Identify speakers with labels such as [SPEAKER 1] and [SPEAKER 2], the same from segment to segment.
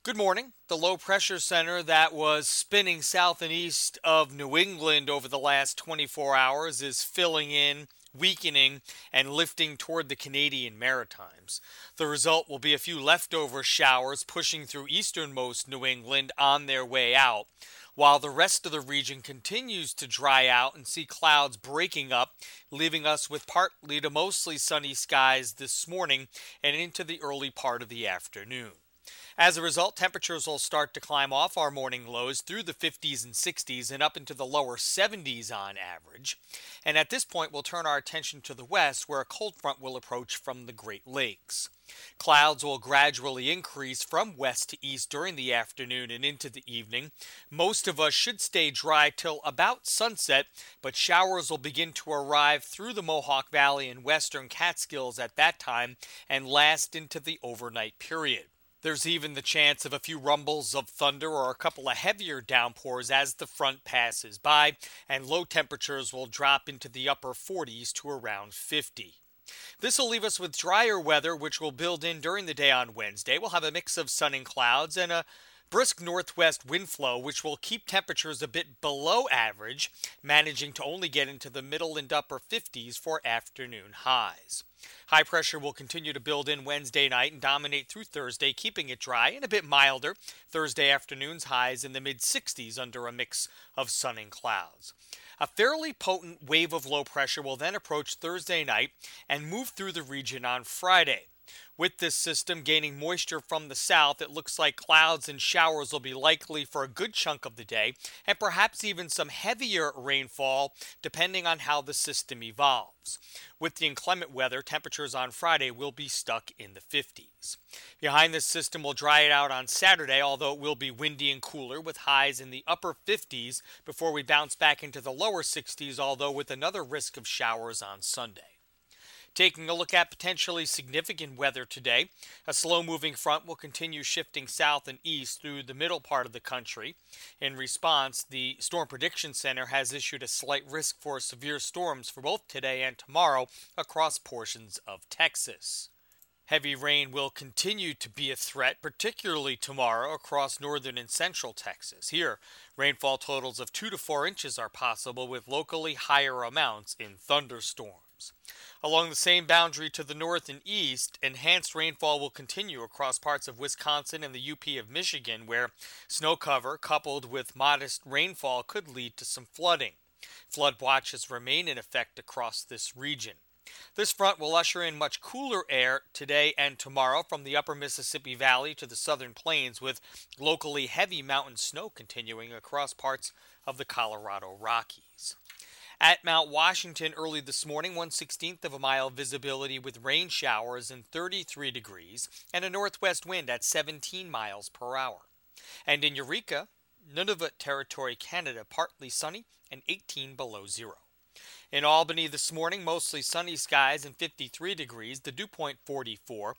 [SPEAKER 1] Good morning. The low pressure center that was spinning south and east of New England over the last 24 hours is filling in, weakening, and lifting toward the Canadian Maritimes. The result will be a few leftover showers pushing through easternmost New England on their way out, while the rest of the region continues to dry out and see clouds breaking up, leaving us with partly to mostly sunny skies this morning and into the early part of the afternoon. As a result, temperatures will start to climb off our morning lows through the 50s and 60s and up into the lower 70s on average. And at this point, we'll turn our attention to the west, where a cold front will approach from the Great Lakes. Clouds will gradually increase from west to east during the afternoon and into the evening. Most of us should stay dry till about sunset, but showers will begin to arrive through the Mohawk Valley and western Catskills at that time and last into the overnight period. There's even the chance of a few rumbles of thunder or a couple of heavier downpours as the front passes by, and low temperatures will drop into the upper 40s to around 50. This will leave us with drier weather, which will build in during the day on Wednesday. We'll have a mix of sun and clouds and a brisk northwest wind flow, which will keep temperatures a bit below average, managing to only get into the middle and upper 50s for afternoon highs. High pressure will continue to build in Wednesday night and dominate through Thursday, keeping it dry and a bit milder. Thursday afternoon's highs in the mid-60s under a mix of sun and clouds. A fairly potent wave of low pressure will then approach Thursday night and move through the region on Friday. With this system gaining moisture from the south, it looks like clouds and showers will be likely for a good chunk of the day, and perhaps even some heavier rainfall depending on how the system evolves. With the inclement weather, temperatures on Friday will be stuck in the 50s. Behind this system will dry it out on Saturday, although it will be windy and cooler with highs in the upper 50s before we bounce back into the lower 60s, although with another risk of showers on Sunday. Taking a look at potentially significant weather today, a slow-moving front will continue shifting south and east through the middle part of the country. In response, the Storm Prediction Center has issued a slight risk for severe storms for both today and tomorrow across portions of Texas. Heavy rain will continue to be a threat, particularly tomorrow across northern and central Texas. Here, rainfall totals of 2 to 4 inches are possible, with locally higher amounts in thunderstorms. Along the same boundary to the north and east, enhanced rainfall will continue across parts of Wisconsin and the UP of Michigan, where snow cover coupled with modest rainfall could lead to some flooding. Flood watches remain in effect across this region. This front will usher in much cooler air today and tomorrow from the upper Mississippi Valley to the southern plains, with locally heavy mountain snow continuing across parts of the Colorado Rockies. At Mount Washington early this morning, 1/16th of a mile visibility with rain showers and 33 degrees and a northwest wind at 17 miles per hour. And in Eureka, Nunavut Territory, Canada, partly sunny and 18 below zero. In Albany this morning, mostly sunny skies and 53 degrees, the dew point 44,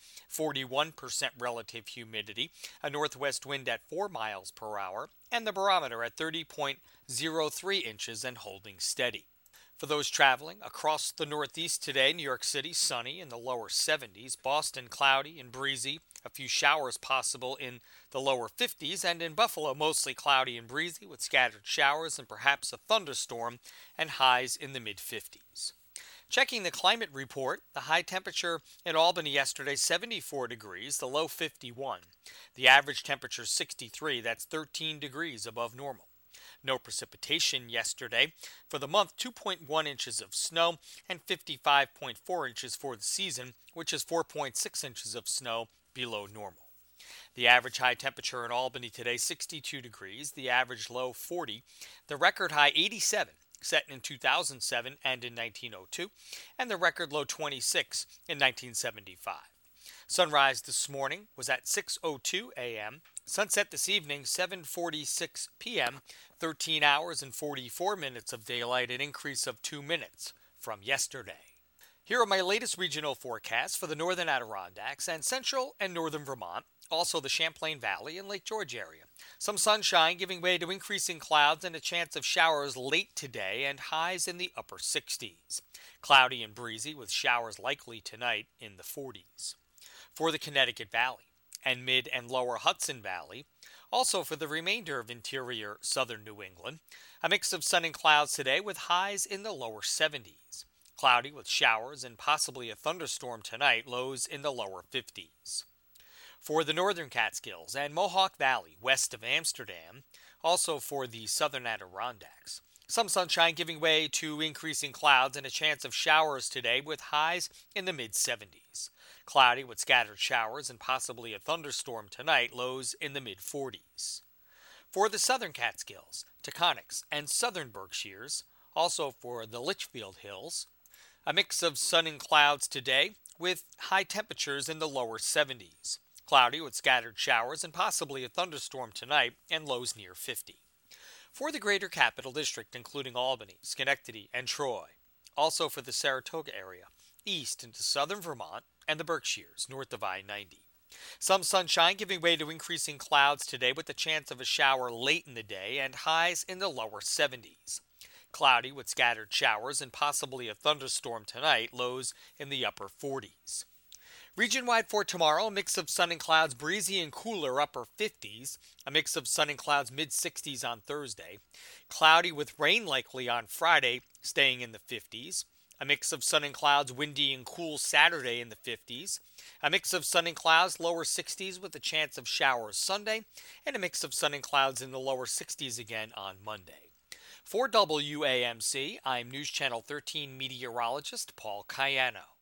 [SPEAKER 1] 41% relative humidity, a northwest wind at 4 miles per hour, and the barometer at 30.03 inches and holding steady. For those traveling across the Northeast today, New York City sunny in the lower 70s, Boston cloudy and breezy, a few showers possible in the lower 50s, and in Buffalo mostly cloudy and breezy with scattered showers and perhaps a thunderstorm, and highs in the mid-50s. Checking the climate report, the high temperature in Albany yesterday 74 degrees, the low 51. The average temperature 63, that's 13 degrees above normal. No precipitation yesterday. For the month, 2.1 inches of snow and 55.4 inches for the season, which is 4.6 inches of snow below normal. The average high temperature in Albany today, 62 degrees. The average low, 40. The record high, 87, set in 2007 and in 1902. And the record low, 26 in 1975. Sunrise this morning was at 6:02 a.m. Sunset this evening, 7:46 p.m., 13 hours and 44 minutes of daylight, an increase of 2 minutes from yesterday. Here are my latest regional forecasts for the northern Adirondacks and central and northern Vermont, also the Champlain Valley and Lake George area. Some sunshine giving way to increasing clouds and a chance of showers late today and highs in the upper 60s. Cloudy and breezy with showers likely tonight in the 40s. For the Connecticut Valley, and mid and lower Hudson Valley. Also for the remainder of interior southern New England, a mix of sun and clouds today with highs in the lower 70s. Cloudy with showers and possibly a thunderstorm tonight, lows in the lower 50s. For the northern Catskills and Mohawk Valley west of Amsterdam, also for the southern Adirondacks, some sunshine giving way to increasing clouds and a chance of showers today with highs in the mid 70s. Cloudy with scattered showers and possibly a thunderstorm tonight, lows in the mid 40s. For the southern Catskills, Taconics, and southern Berkshires, also for the Litchfield Hills, a mix of sun and clouds today with high temperatures in the lower 70s. Cloudy with scattered showers and possibly a thunderstorm tonight and lows near 50. For the greater capital district, including Albany, Schenectady, and Troy. Also for the Saratoga area, east into southern Vermont and the Berkshires, north of I-90. Some sunshine giving way to increasing clouds today with the chance of a shower late in the day and highs in the lower 70s. Cloudy with scattered showers and possibly a thunderstorm tonight, lows in the upper 40s. Region-wide for tomorrow, a mix of sun and clouds, breezy and cooler upper 50s, a mix of sun and clouds mid-60s on Thursday, cloudy with rain likely on Friday, staying in the 50s, a mix of sun and clouds, windy and cool Saturday in the 50s, a mix of sun and clouds, lower 60s with a chance of showers Sunday, and a mix of sun and clouds in the lower 60s again on Monday. For WAMC, I'm News Channel 13 meteorologist Paul Cayano.